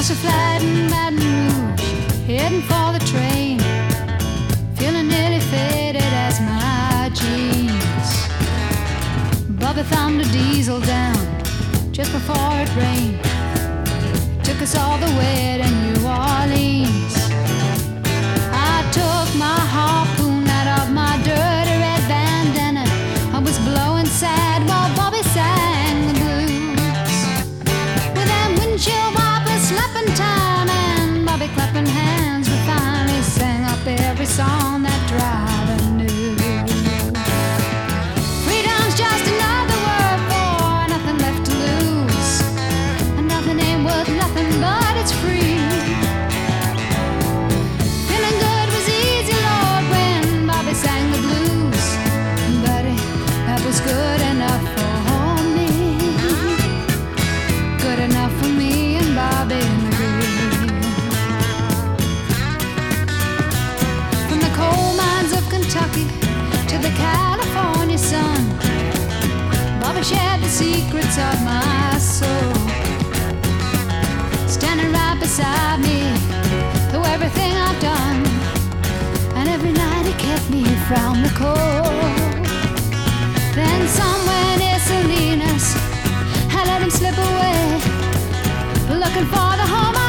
Crash a flight in Baton Rouge, heading for the train, feeling nearly faded as my jeans. Bobby thumbed a diesel down just before it rained. Took us all the way to New Orleans. I took my harpoon out of my dirty red bandana. I was blowing sad while Bobby sang the blues. With them windshield wipers slapping time and Bobby clapping hands, we finally sang up every song that driver knew. Freedom's just another word for nothing left to lose, and nothing ain't worth nothing but it's free. Feeling good was easy, Lord, when Bobby sang the blues, buddy, that was good enough for me. Good enough for me and Bobby McGee. From the coal mines of Kentucky to the California sun, Bobby shared the secrets of my soul. Standing right beside me through everything I've done, and every night he kept me from the cold. Then somewhere near Salinas, I let him slip away, looking for the home